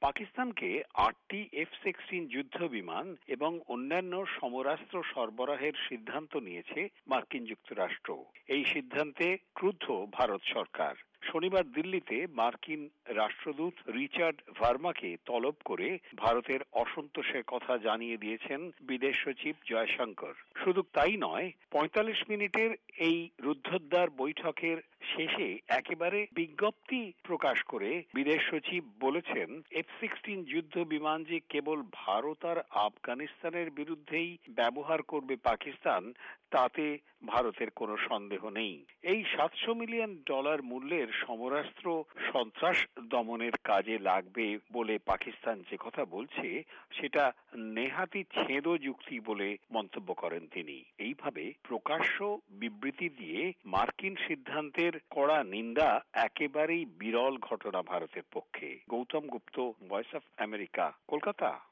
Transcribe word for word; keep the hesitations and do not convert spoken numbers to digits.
পাকিস্তানকে আটটি F sixteen যুদ্ধ বিমান এবং অন্যান্য সমরাস্ত্র সরবরাহের সিদ্ধান্ত নিয়েছে মার্কিন যুক্তরাষ্ট্র। এই সিদ্ধান্তে ক্রুদ্ধ ভারত সরকার। শনিবার দিল্লিতে মার্কিন রাষ্ট্রদূত রিচার্ড ভার্মাকে তলব করে ভারতের অসন্তোষের কথা জানিয়ে দিয়েছেন বিদেশ সচিব জয়শঙ্কর। শুধু তাই নয়, পঁয়তাল্লিশ মিনিটের এই রুদ্ধদ্বার বৈঠকের শেষে একেবারে বিজ্ঞপ্তি প্রকাশ করে বিদেশ সচিব বলেছেন, এফ সিক্সটিন যুদ্ধ বিমান যে কেবল ভারত আর আফগানিস্তানের বিরুদ্ধেই ব্যবহার করবে পাকিস্তান, তাতে ভারতের কোনো সন্দেহ নেই। এই সাতশো মিলিয়ন ডলার মূল্যের সমরাস্ত্র সন্ত্রাস দমনের কাজে লাগবে বলে পাকিস্তান যে কথা বলছে, সেটা নেহাতি ছেদ যুক্তি বলে মন্তব্য করেন তিনি। এইভাবে প্রকাশ্য বিবৃতি দিয়ে মার্কিন সিদ্ধান্তের কড়া নিন্দা একেবারেই বিরল ঘটনা ভারতের পক্ষে। Gautam Gupta, voice of America, Kolkata.